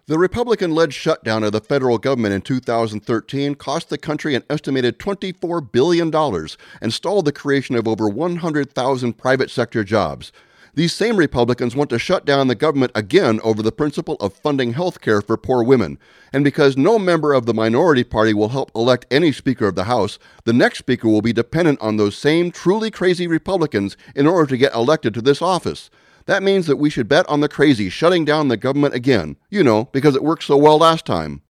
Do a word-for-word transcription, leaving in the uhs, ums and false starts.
The Republican-led shutdown of the federal government in two thousand thirteen cost the country an estimated twenty-four billion dollars and stalled the creation of over one hundred thousand private sector jobs. These same Republicans want to shut down the government again over the principle of funding health care for poor women. And because no member of the minority party will help elect any Speaker of the House, the next Speaker will be dependent on those same truly crazy Republicans in order to get elected to this office. That means that we should bet on the crazy shutting down the government again, you know, because it worked so well last time.